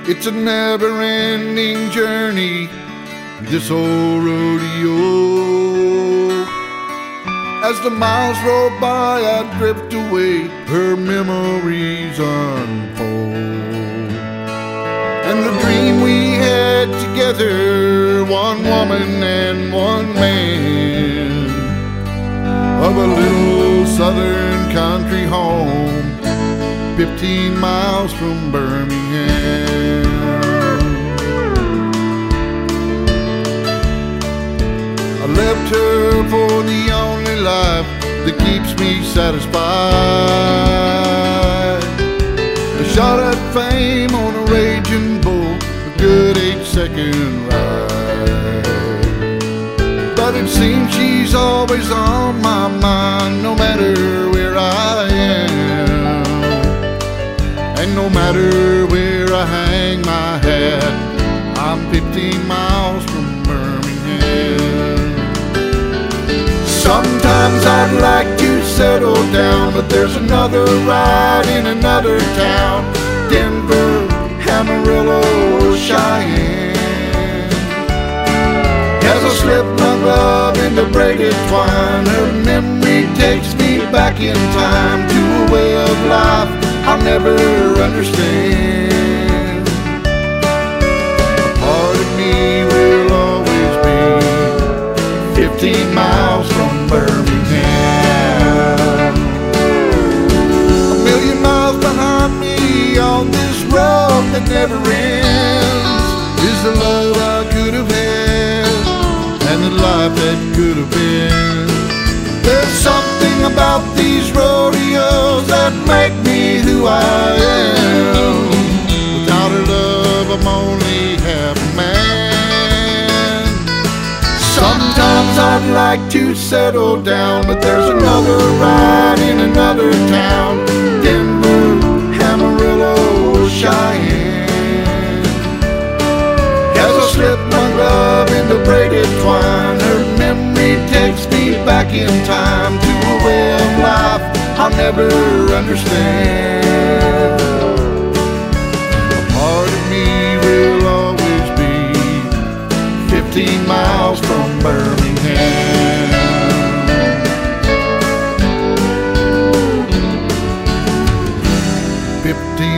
It's a never-ending journey, this old rodeo. As the miles roll by, I drift away, her memories unfold. And the dream we had together, one woman and one man, of a little southern country home 15 miles from Birmingham. I left her for the only life that keeps me satisfied. A shot at fame on a raging bull, a good 8-second ride. But it seems she's always on my mind, no matter where I am. And no matter where I hang my hat, I'm 15 miles from Birmingham. Sometimes I'd like to settle down, but there's another ride in another town, Denver, Amarillo, Cheyenne. As I slip my glove into braided twine, her memory takes me back in time to a way of life I'll never understand. A part of me will always be 15 miles from Birmingham. A million miles behind me on this road that never ends is the love I could have had and the life that could have been. There's something about these rodeos that make me who I am. Without her love, I'm only half a man. Sometimes I'd like to settle down, but there's another ride in another town, Denver, Amarillo, Cheyenne. As I slip my glove into braided twine, her memory takes me back in time to a way of life I'll never understand. A part of me will always be 15 miles from Birmingham. 15